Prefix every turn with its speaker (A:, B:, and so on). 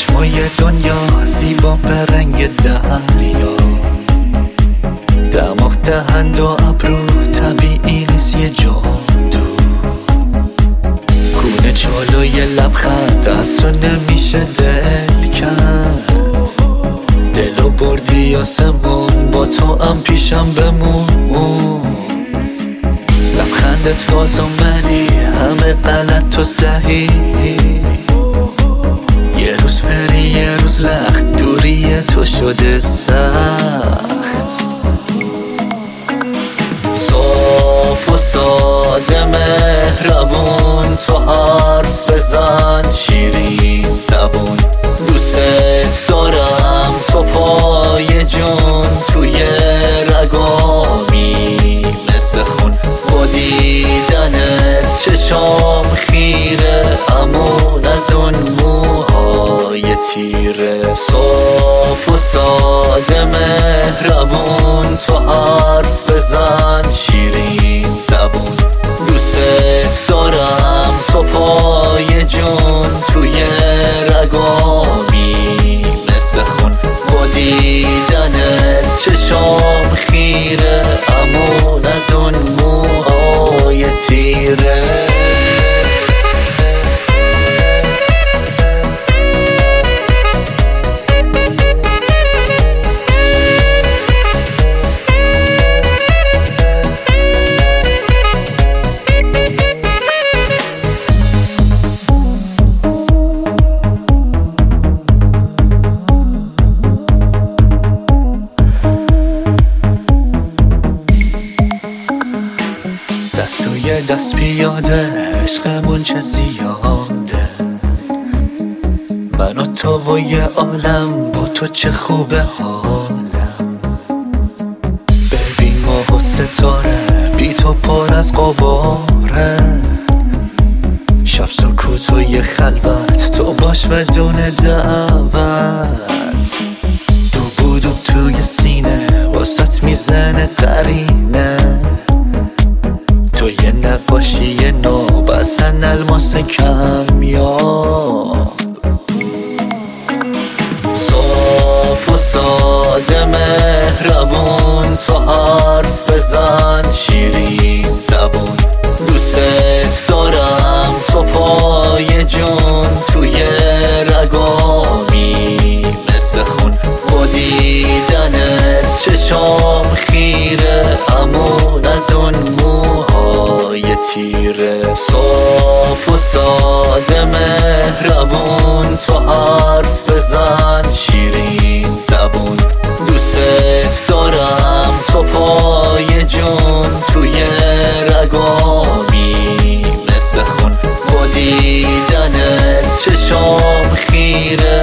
A: چشمای دنیا زیبا به رنگ دریا، دماغ دهند و ابرو طبیعی نیست یه جادو، گونه چالوی لبخند از تو نمیشه دل کند، دلو بردی آسمون با تو هم پیشم بمون، لبخندت ناز و منی همه غلط و صحیح، یه روز فری یه روز لخت دوری تو شده سخت، صاف و ساده مهربون تو حرف بزن شیرین زبون، دوست دارم تو پای جون توی رگامی مثل خون، با دیدنت چشام خیره امون از اون موهای تیره، صاف و ساده مهربون تو حرف بزن شیرین زبون، دوست دارم تو پای جون توی رگامی مثل خون، با دیدنت چشام خیره امون از اون موهای تیره. دست توی دست پیاده عشقمون چه زیاده، من و تو و یه عالم با تو چه خوبه حالم، ببین ماه و ستاره بی تو پر از غباره، شب سکوت و یه خلوت تو باش بدون دعوت، دوب توی سینه واسط میزنه قرینه، تو یه نقاشی نو بسن الماس کمیاب، صاف و ساده مهربون تو حرف بزن شیرین زبون، دوست دارم تو پای جون توی رگامی مثل خون، با دیدنت چشام خیره امون از اون موهای تیره، صاف و ساده مهربون تو حرف بزن شیرین زبون، دوست دارم تو پای جون توی رگامی مثل خون، با دیدنت چشام خیره